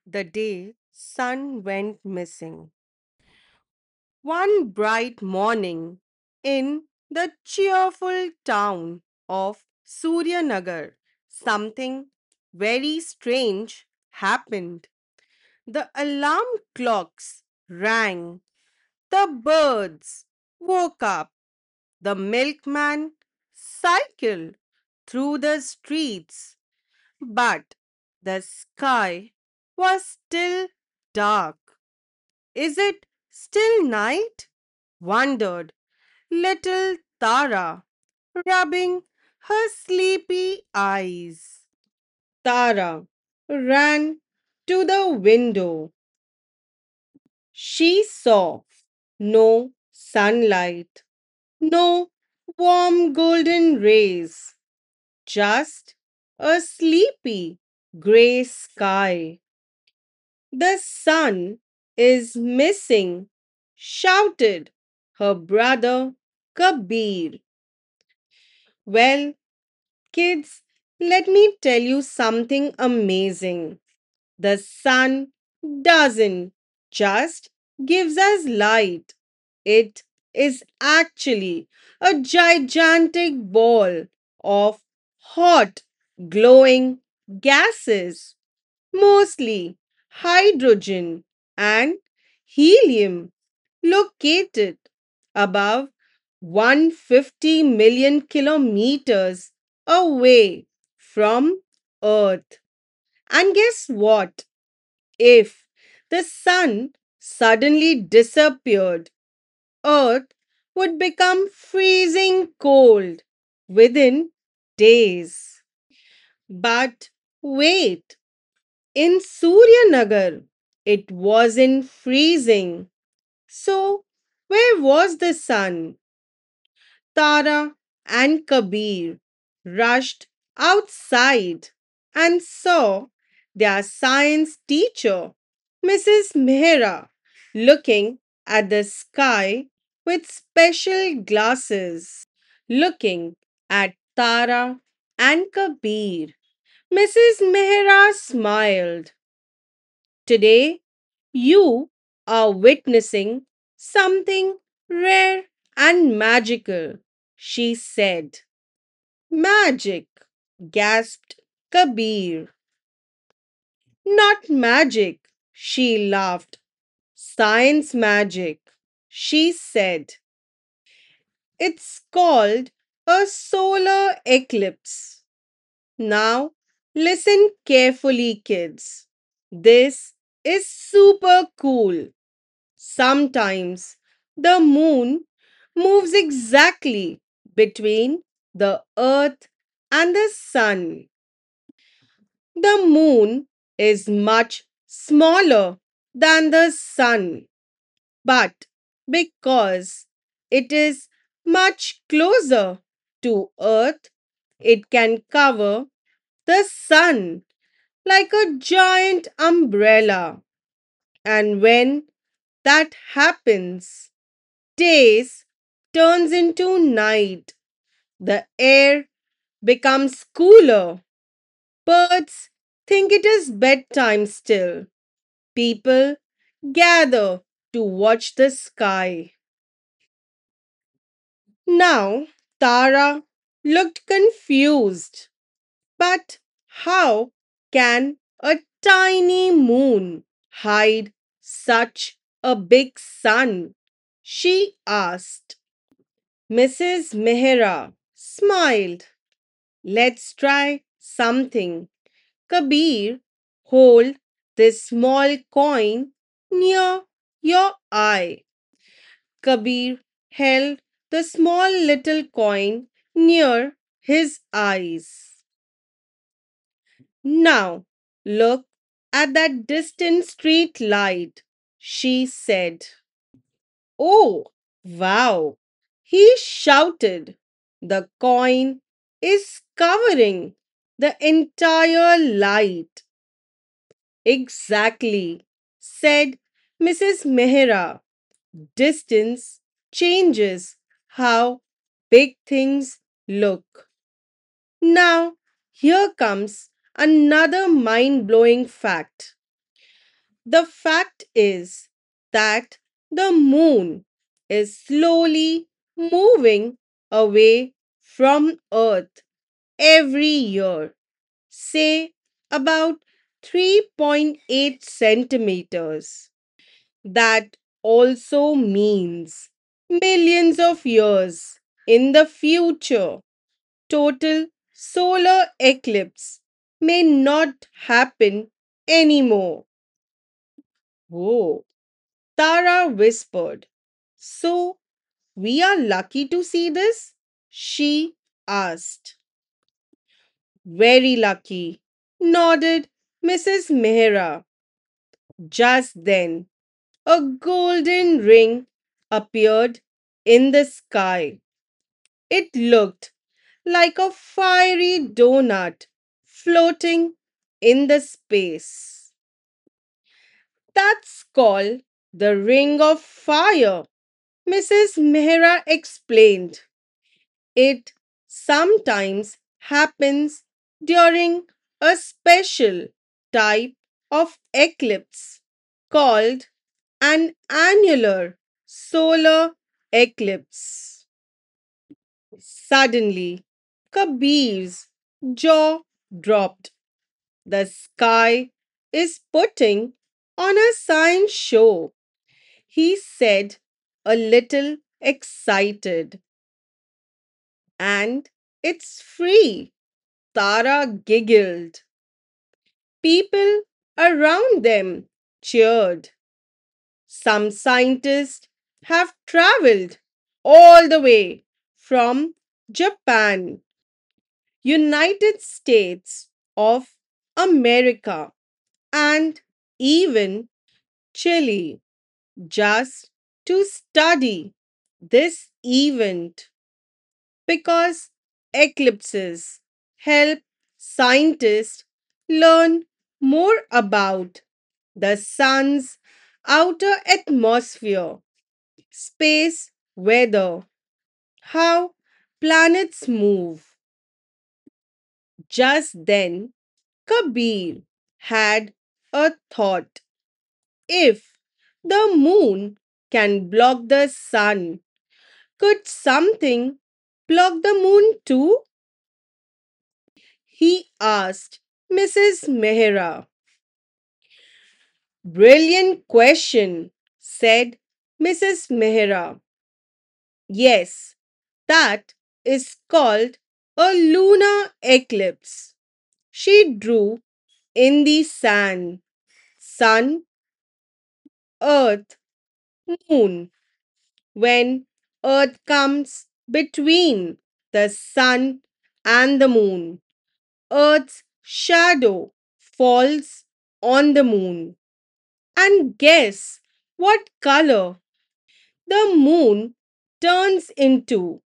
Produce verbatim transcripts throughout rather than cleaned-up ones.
The day sun went missing. One bright morning in the cheerful town of Suryanagar, something very strange happened. The alarm clocks rang, the birds woke up, the milkman cycled through the streets, but the sky was still dark. Is it still night? Wondered little Tara, rubbing her sleepy eyes. Tara ran to the window. She saw no sunlight, no warm golden rays, just a sleepy grey sky. The sun is missing, shouted her brother Kabir. Well, kids, let me tell you something amazing. The sun doesn't just gives us light. It is actually a gigantic ball of hot glowing gases, mostly hydrogen and helium, located above one hundred fifty million kilometers away from Earth. And guess what? If the sun suddenly disappeared, Earth would become freezing cold within days. But wait, in Suryanagar, it wasn't freezing. So, where was the sun? Tara and Kabir rushed outside and saw their science teacher, Missus Mehra, looking at the sky with special glasses. Looking at Tara and Kabir, Missus Mehra smiled. Today, you are witnessing something rare and magical, she said. Magic, gasped Kabir. Not magic, she laughed. Science magic, she said. It's called a solar eclipse. Now, listen carefully, kids. This is super cool. Sometimes the moon moves exactly between the earth and the sun. The moon is much smaller than the sun, but because it is much closer to earth, it can cover the sun like a giant umbrella. And when that happens, days turns into night. The air becomes cooler. Birds think it is bedtime still. People gather to watch the sky. Now Tara looked confused. But how can a tiny moon hide such a big sun? She asked. Missus Mehra smiled. Let's try something. Kabir, hold this small coin near your eye. Kabir held the small little coin near his eyes. Now look at that distant street light, she said. Oh, wow, he shouted. The coin is covering the entire light. Exactly, said Missus Mehra. Distance changes how big things look. Now, here comes another mind blowing fact. The fact is that the moon is slowly moving away from Earth every year, say about three point eight centimeters. That also means millions of years in the future, total solar eclipse may not happen anymore. Whoa, Tara whispered. So, we are lucky to see this? She asked. Very lucky, nodded Missus Mehra. Just then, a golden ring appeared in the sky. It looked like a fiery donut floating in the space. That's called the Ring of Fire, Missus Mehra explained. It sometimes happens during a special type of eclipse called an annular solar eclipse. Suddenly, Kabir's jaw dropped. The sky is putting on a science show, he said, a little excited. And it's free, Tara giggled. People around them cheered. Some scientists have traveled all the way from Japan, United States of America, and even Chile just to study this event because eclipses help scientists learn more about the sun's outer atmosphere, space weather, how planets move. Just then, Kabir had a thought. If the moon can block the sun, could something block the moon too? He asked Missus Mehra. Brilliant question, said Missus Mehra. Yes, that is called a lunar eclipse. She drew in the sand. Sun, earth, moon. When earth comes between the sun and the moon, earth's shadow falls on the moon. And guess what color the moon turns into?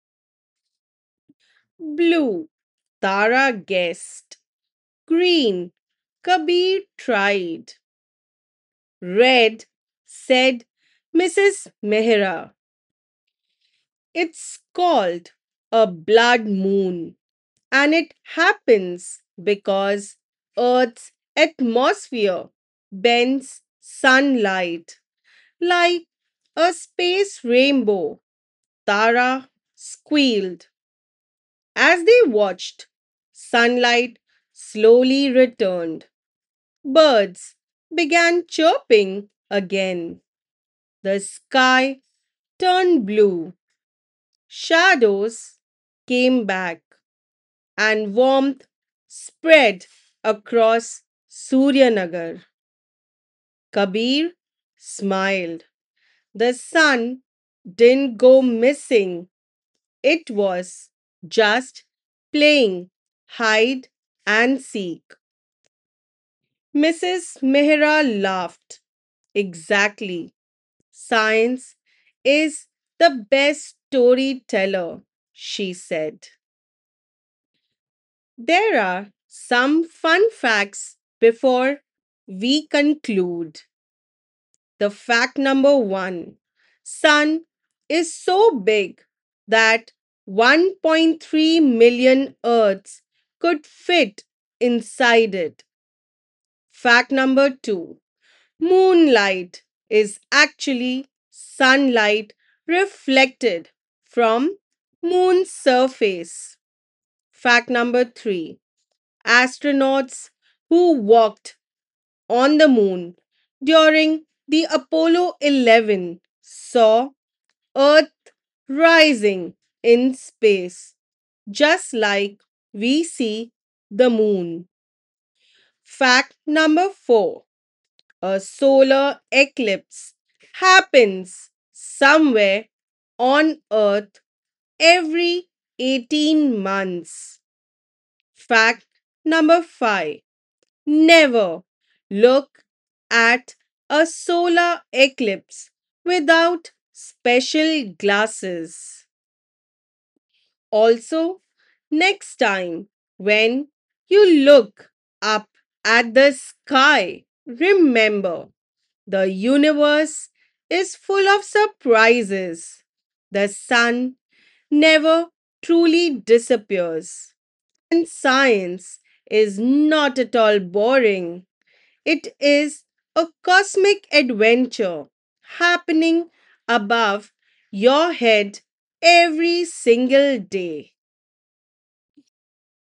Blue. Tara guessed. Green. Kabir tried. Red, said Missus Mehra. It's called a blood moon, and it happens because Earth's atmosphere bends sunlight like a space rainbow. Tara squealed. As they watched, sunlight slowly returned. Birds began chirping again. The sky turned blue. Shadows came back, and warmth spread across Suryanagar. Kabir smiled. The sun didn't go missing. It was just playing hide and seek. Missus Mehra laughed. Exactly. Science is the best storyteller, she said. There are some fun facts before we conclude. The fact number one, Sun is so big that one point three million Earths could fit inside it. Fact number two, Moonlight is actually sunlight reflected from moon's surface. Fact number three. Astronauts who walked on the moon during the Apollo eleven saw Earth rising in space, just like we see the moon. Fact number four. A solar eclipse happens somewhere on Earth every eighteen months. Fact number five. Never look at a solar eclipse without special glasses. Also, next time when you look up at the sky, remember the universe is full of surprises. The sun never truly disappears. And science is not at all boring. It is a cosmic adventure happening above your head every single day.